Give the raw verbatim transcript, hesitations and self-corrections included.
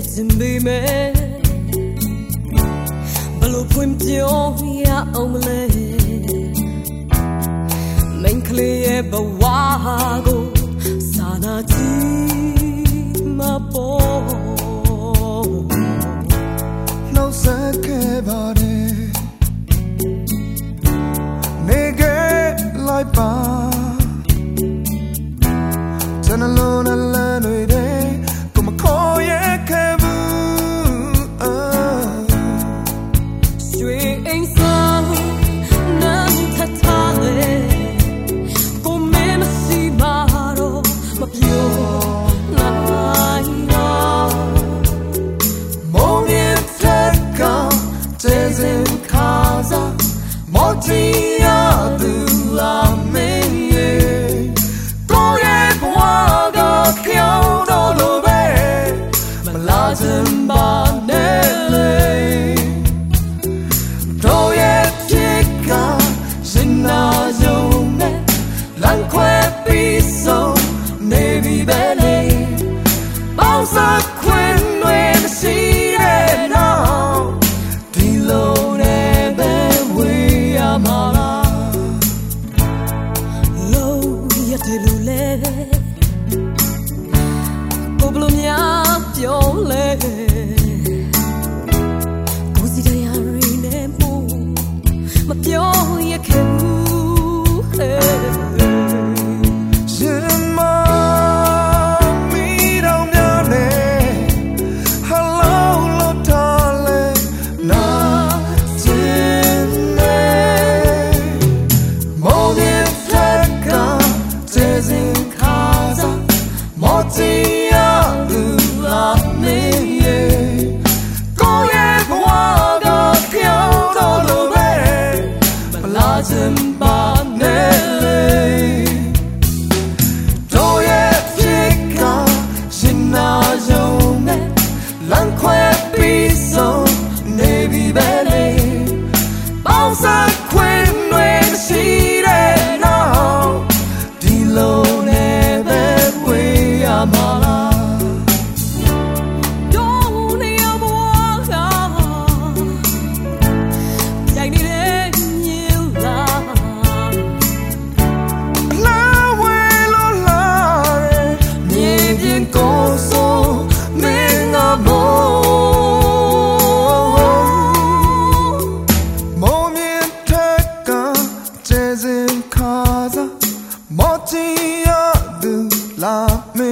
စဉ်ပေမဲ့ဘလို့ဖွင့်ပြောရအောင်မလဲမိန်ကလေးရဲ့ဘဝကိုစာနာကြည့်မပေါ်နှုတ်ဆက်ခဲ့ပါတယ်နေခဲ့လိုက်ပါကျွန်တော်လုံးနဲ့လမ်းတွေကိုမခေါ်ရခဲ့ဘူးရွှေအိမ်ဆောင်နမ်းထထားလေကိုမင်းမရှိပါတော့မပြောနိုင်တော့မိုးမြင့်ထက်ကကျေစင်ခါစားမော်တီရသူလာမင်းရဲ့ကိုရဲ့ဘဝကကြောက်တော့လို့ပဲမလာစင်ပါနဲ့လေတို့ရဲ့ဖြစ်ကရှင်နာယုံနဲ့လမ်းခွဲပြီးဆုံးနေပြီပဲလေပေါင်းစပ်ခွင့်တွေမရှိတဲ့နောက်ဒီလိုနဲ့ပဲဝေးရမှာလားလို့ရတယ်လို့လေကိုဘလို့များပြောလဲကိုစီတရားရင်းနဲ့မို့မပြောရခဲ့ဘူးရှင်မမီတော့များနဲ့ဟယ်လိုလို့ထားလဲနာကျင်းနေမိုးမြင့်ထက်ကကျေစင်ခါစားမော်တီရသူလာမင်းရဲ့ကိုရဲ့ဘဝကကြောက်တော့လို့ပဲမလာစင်ပါနဲ့လေတို့ရဲ့ဖြစ်ကရှင်နာယုံနဲ့လမ်းခွဲပြီးဆုံးနေပြီပဲလေပေါင်းစပ်ခွင့်တွေမရှိတဲ့နောက်ဒီလိုနဲ့ပဲဝေးရမှာလားမော်တီရသူလာမ